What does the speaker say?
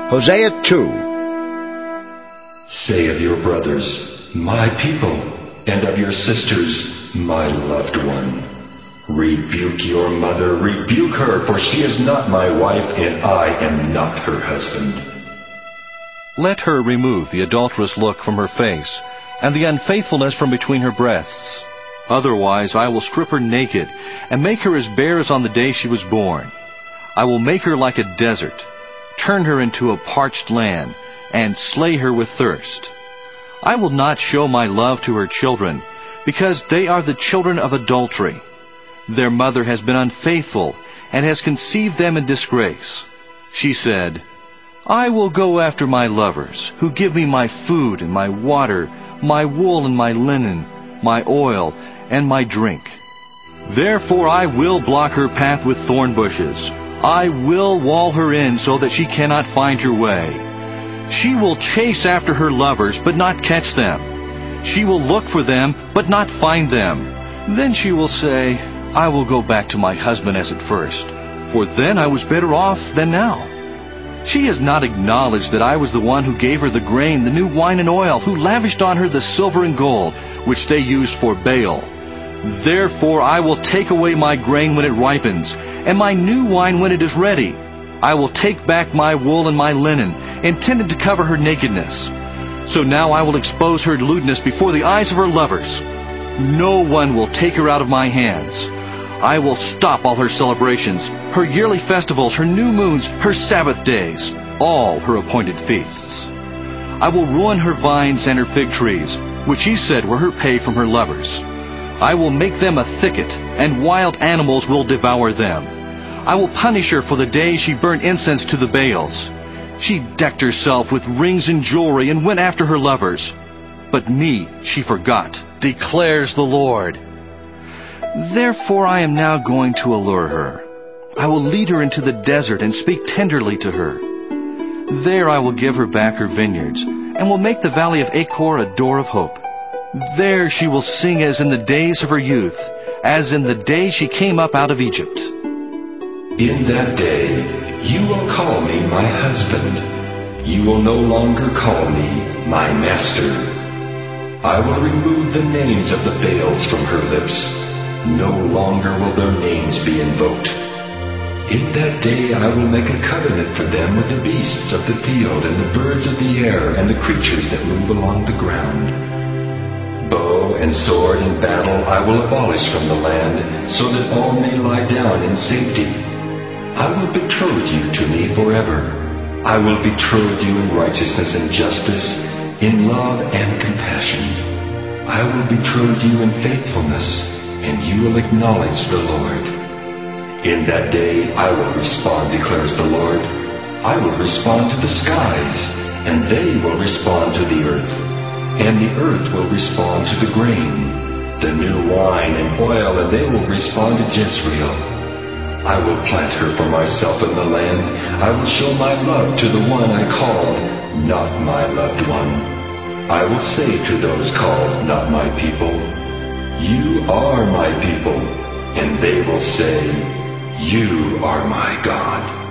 Hosea 2. Say of your brothers, my people, and of your sisters, my loved one. Rebuke your mother, rebuke her, for she is not my wife, and I am not her husband. Let her remove the adulterous look from her face, and the unfaithfulness from between her breasts. Otherwise I will strip her naked, and make her as bare as on the day she was born. I will make her like a desert, turn her into a parched land, and slay her with thirst. I will not show my love to her children, because they are the children of adultery. Their mother has been unfaithful, and has conceived them in disgrace. She said, I will go after my lovers, who give me my food and my water, my wool and my linen, my oil and my drink. Therefore I will block her path with thorn bushes. I will wall her in so that she cannot find her way. She will chase after her lovers, but not catch them. She will look for them, but not find them. Then she will say, I will go back to my husband as at first, for then I was better off than now. She has not acknowledged that I was the one who gave her the grain, the new wine and oil, who lavished on her the silver and gold, which they used for Baal. Therefore I will take away my grain when it ripens, and my new wine when it is ready. I will take back my wool and my linen, intended to cover her nakedness. So now I will expose her lewdness before the eyes of her lovers. No one will take her out of my hands. I will stop all her celebrations, her yearly festivals, her new moons, her Sabbath days, all her appointed feasts. I will ruin her vines and her fig trees, which she said were her pay from her lovers. I will make them a thicket, and wild animals will devour them. I will punish her for the day she burned incense to the Baals. She decked herself with rings and jewelry and went after her lovers. But me she forgot, declares the Lord. Therefore I am now going to allure her. I will lead her into the desert and speak tenderly to her. There I will give her back her vineyards, and will make the valley of Achor a door of hope. There she will sing as in the days of her youth, as in the day she came up out of Egypt. In that day you will call me my husband. You will no longer call me my master. I will remove the names of the Baals from her lips. No longer will their names be invoked. In that day I will make a covenant for them with the beasts of the field and the birds of the air and the creatures that move along the ground. Bow and sword and battle I will abolish from the land, so that all may lie down in safety. I will betroth you to me forever. I will betroth you in righteousness and justice, in love and compassion. I will betroth you in faithfulness, and you will acknowledge the Lord. In that day I will respond, declares the Lord. I will respond to the skies, and they will respond to the earth. And the earth will respond to the grain, the new wine and oil, and they will respond to Jezreel. I will plant her for myself in the land. I will show my love to the one I called not my loved one. I will say to those called not my people, you are my people, and they will say, you are my God.